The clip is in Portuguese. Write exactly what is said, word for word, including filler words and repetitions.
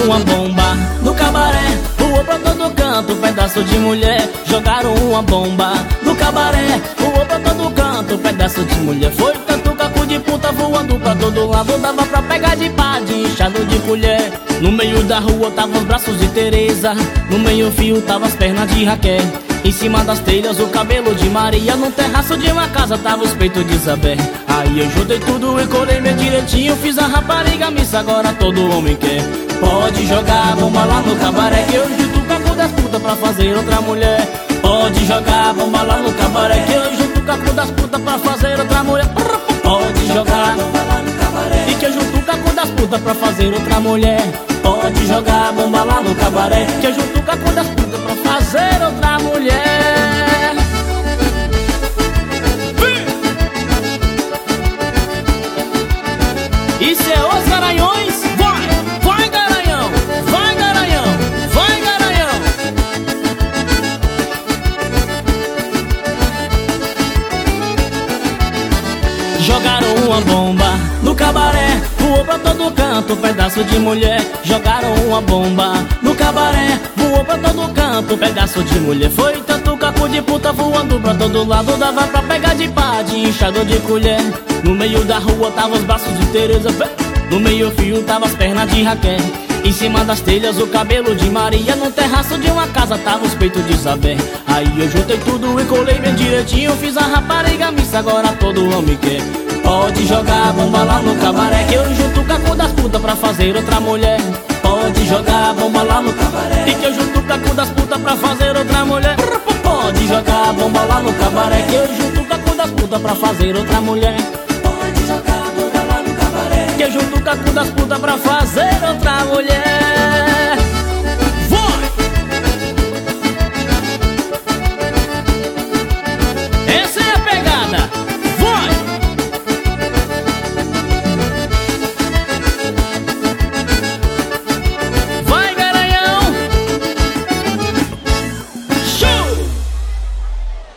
uma bomba no cabaré, voou pra todo canto, pedaço de mulher. Jogaram uma bomba no cabaré, voou pra todo canto, pedaço de mulher. Foi tanto caco de puta voando pra todo lado, dava pra pegar de pá, de inchado de colher. No meio da rua tava os braços de Teresa, no meio fio tava as pernas de Raquel. Em cima das telhas o cabelo de Maria, no terraço de uma casa tava os peitos de Isabel. Aí eu juntei tudo e colei bem direitinho, fiz a rapariga missa, agora todo homem quer. Pode jogar a bomba lá no cabaré, que eu junto o caco das putas pra fazer outra mulher. Pode jogar a bomba lá no cabaré, que eu junto o caco das putas pra fazer outra mulher. Pode jogar a bomba lá no cabaré, e que eu junto o caco das putas pra fazer outra mulher. Pode jogar a bomba lá no cabaré, que eu junto o caco das putas pra fazer outra mulher. Isso é os Garanhões. Vai, vai Garanhão, vai Garanhão, vai Garanhão. Jogaram uma bomba no cabaré, voou pra todo canto, pedaço de mulher. Jogaram uma bomba no cabaré, voou pra todo canto, pedaço de mulher. Foi tanto caco de puta voando pra todo lado, dava pra pegar de pá, de inchado de colher. No meio da rua tava os braços de Teresa, no meio fio tava as pernas de Raquel. Em cima das telhas o cabelo de Maria, no terraço de uma casa tava os peitos de Isabel. Aí eu juntei tudo e colei bem direitinho, fiz a rapariga missa, agora todo homem quer. Pode jogar a bomba lá no cabaré, que eu junto o caco das putas pra fazer outra mulher. Pode jogar a bomba lá no cabaré, e que eu junto o caco das putas pra fazer outra mulher. Pode jogar a bomba lá no cabaré, que eu junto o caco das putas pra fazer outra mulher. Pode jogar a bomba lá no cabaré, que eu junto o caco das putas pra fazer outra mulher.